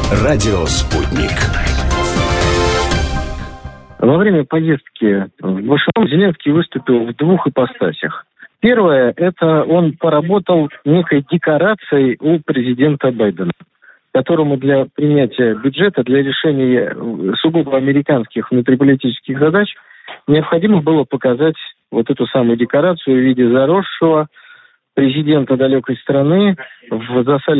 Радио «Спутник». Во время поездки в Вашингтон Зеленский выступил в двух ипостасях. Первое – это он поработал некой декорацией у президента Байдена, которому для принятия бюджета, для решения сугубо американских внутриполитических задач необходимо было показать вот эту самую декорацию в виде заросшего президента далекой страны в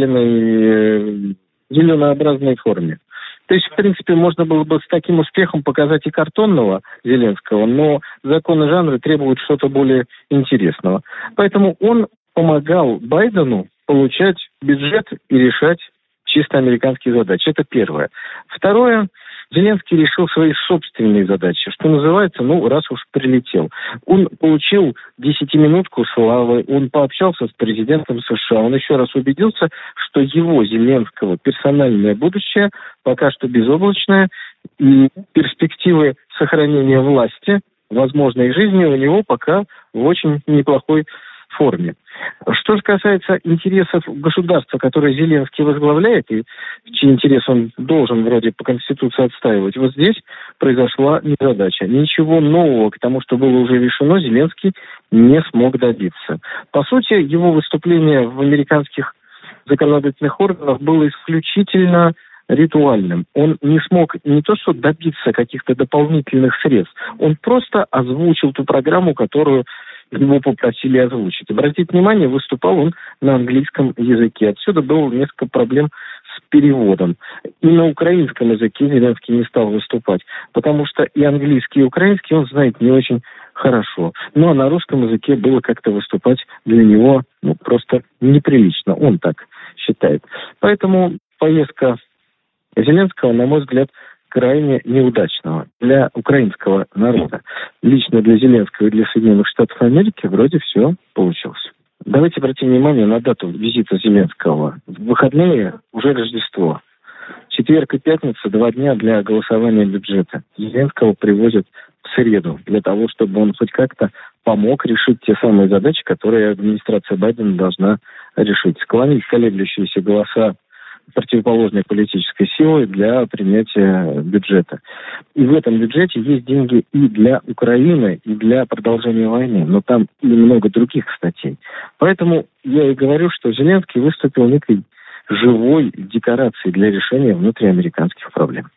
засаленной зеленообразной форме. То есть, в принципе, можно было бы с таким успехом показать и картонного Зеленского, но законы жанра требуют что-то более интересного. Поэтому он помогал Байдену получать бюджет и решать чисто американские задачи. Это первое. Второе. Зеленский решил свои собственные задачи, что называется, раз уж прилетел. Он получил 10-минутку славы, он пообщался с президентом США, он еще раз убедился, что его, Зеленского, персональное будущее пока что безоблачное, и перспективы сохранения власти, возможной жизни у него пока в очень неплохой форме. Что же касается интересов государства, которое Зеленский возглавляет, и чьи интересы он должен вроде по Конституции отстаивать, вот здесь произошла незадача. Ничего нового к тому, что было уже решено, Зеленский не смог добиться. По сути, его выступление в американских законодательных органах было исключительно ритуальным. Он не смог не то что добиться каких-то дополнительных средств, он просто озвучил ту программу, которую его попросили озвучить. Обратите внимание, выступал он на английском языке. Отсюда было несколько проблем с переводом. И на украинском языке Зеленский не стал выступать, потому что и английский, и украинский он знает не очень хорошо. Ну, а на русском языке было как-то выступать для него просто неприлично. Он так считает. Поэтому поездка Зеленского, на мой взгляд, крайне неудачного для украинского народа. Лично для Зеленского и для Соединенных Штатов Америки вроде все получилось. Давайте обратим внимание на дату визита Зеленского. В выходные уже Рождество. Четверг и пятница 2 дня для голосования бюджета. Зеленского привозят в среду для того, чтобы он хоть как-то помог решить те самые задачи, которые администрация Байдена должна решить. Склонить колеблющиеся голоса противоположной политической силы для принятия бюджета. И в этом бюджете есть деньги и для Украины, и для продолжения войны. Но там и много других статей. Поэтому я и говорю, что Зеленский выступил некой живой декорацией для решения внутриамериканских проблем.